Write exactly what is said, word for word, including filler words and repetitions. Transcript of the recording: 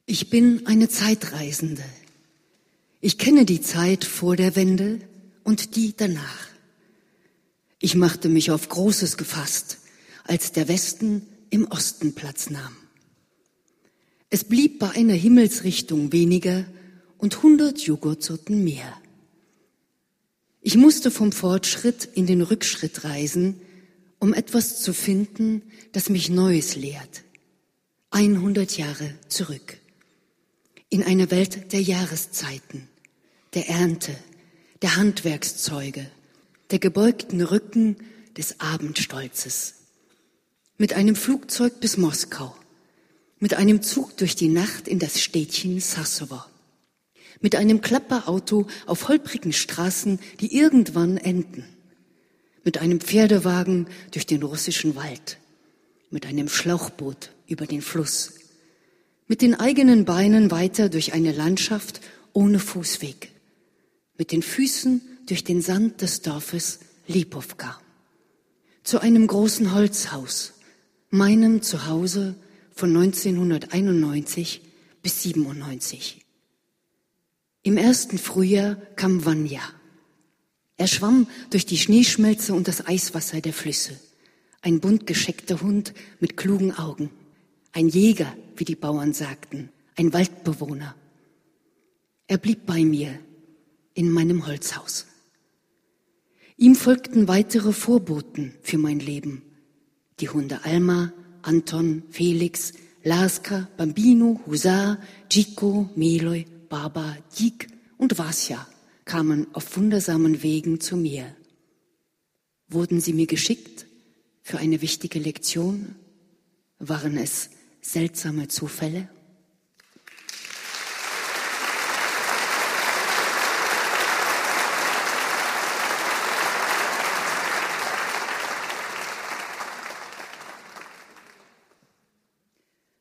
Ich bin eine Zeitreisende. Ich kenne die Zeit vor der Wende und die danach. Ich machte mich auf Großes gefasst, als der Westen im Osten Platz nahm. Es blieb bei einer Himmelsrichtung weniger und hundert Joghurtsorten mehr. Ich musste vom Fortschritt in den Rückschritt reisen, um etwas zu finden, das mich Neues lehrt. hundert Jahre zurück. In eine Welt der Jahreszeiten, der Ernte, der Handwerkszeuge, der gebeugten Rücken des Abendstolzes. Mit einem Flugzeug bis Moskau, mit einem Zug durch die Nacht in das Städtchen Sassowo, mit einem Klapperauto auf holprigen Straßen, die irgendwann enden, mit einem Pferdewagen durch den russischen Wald, mit einem Schlauchboot über den Fluss, mit den eigenen Beinen weiter durch eine Landschaft ohne Fußweg, mit den Füßen durch den Sand des Dorfes Lipovka, zu einem großen Holzhaus, meinem Zuhause von neunzehnhunderteinundneunzig bis siebenundneunzig. Im ersten Frühjahr kam Vanja. Er schwamm durch die Schneeschmelze und das Eiswasser der Flüsse. Ein bunt gescheckter Hund mit klugen Augen. Ein Jäger, wie die Bauern sagten, ein Waldbewohner. Er blieb bei mir in meinem Holzhaus. Ihm folgten weitere Vorboten für mein Leben. Die Hunde Alma, Anton, Felix, Laska, Bambino, Husar, Chico, Meloy, Baba, Dik und Vasja kamen auf wundersamen Wegen zu mir. Wurden sie mir geschickt für eine wichtige Lektion? Waren es seltsame Zufälle?